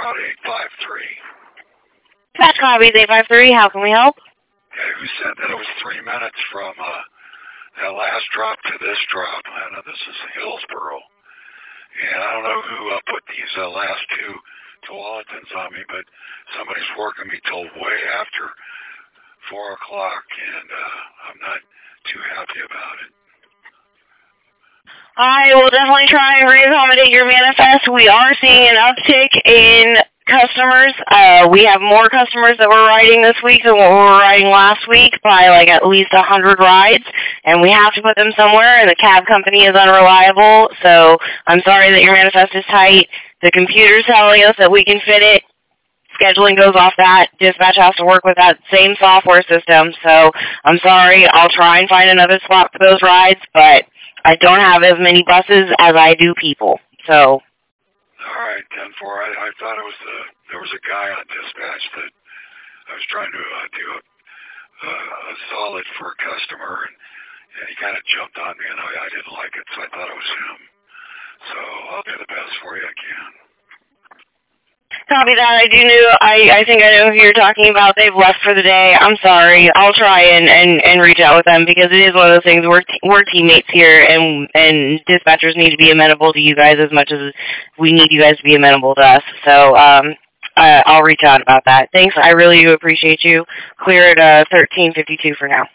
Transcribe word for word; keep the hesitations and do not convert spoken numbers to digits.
route eight five three. Dispatch copies eight five three. How can we help? Yeah, who said that it was three minutes from uh, that last drop to this drop? I know this is Hillsboro. And I don't know who uh, put these uh, last two Tualatins on me, but somebody's working me till way after four o'clock, and uh, I'm not too happy about it. I will definitely try and reaccommodate your manifest. We are seeing an uptick in customers. Uh, we have more customers that we're riding this week than what we were riding last week by like at least a hundred rides, and we have to put them somewhere, and the cab company is unreliable, so I'm sorry that your manifest is tight. The computer's telling us that we can fit it. Scheduling goes off that. Dispatch has to work with that same software system, so I'm sorry. I'll try and find another spot for those rides, but I don't have as many buses as I do people, so... All right, ten four. I, I thought it was the, there was a guy on dispatch that I was trying to uh, do a, uh, a solid for a customer, and, and he kind of jumped on me, and I, I didn't like it, so I thought it was him. So I'll do the best for you I can. Copy that. I do know, I, I think I know who you're talking about. They've left for the day. I'm sorry. I'll try and, and, and reach out with them because it is one of those things. We're, t- we're teammates here, and, and dispatchers need to be amenable to you guys as much as we need you guys to be amenable to us. So um, uh, I'll reach out about that. Thanks. I really do appreciate you. Clear at uh, thirteen fifty-two for now.